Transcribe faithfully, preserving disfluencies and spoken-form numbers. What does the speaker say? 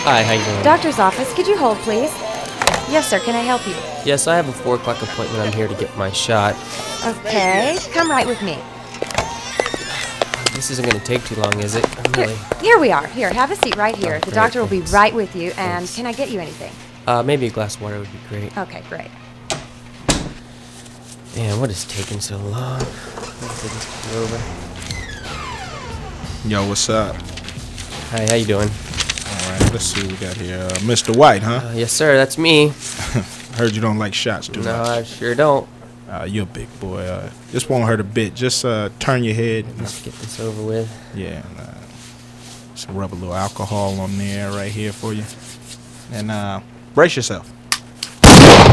Hi, how you doing? Doctor's office, could you hold, please? Yes, sir, can I help you? Yes, I have a four o'clock appointment. I'm here to get my shot. Okay, come right with me. This isn't going to take too long, is it? I'm Here, really... here we are. Here, have a seat right here. Oh, the great, doctor will be thanks. right with you, and Thanks. can I get you anything? Uh, maybe a glass of water would be great. Okay, great. Man, what is taking so long? Let's get this be over. Yo, what's up? Hi, how you doing? All right, let's see what we got here. Uh, Mister White, huh? Uh, yes, sir, that's me. Heard you don't like shots too No, much. I sure don't. Uh, you're a big boy. Uh, this won't hurt a bit. Just uh, turn your head. Let's get this over with. Yeah. And, uh, just rub a little alcohol on there right here for you. And uh, brace yourself.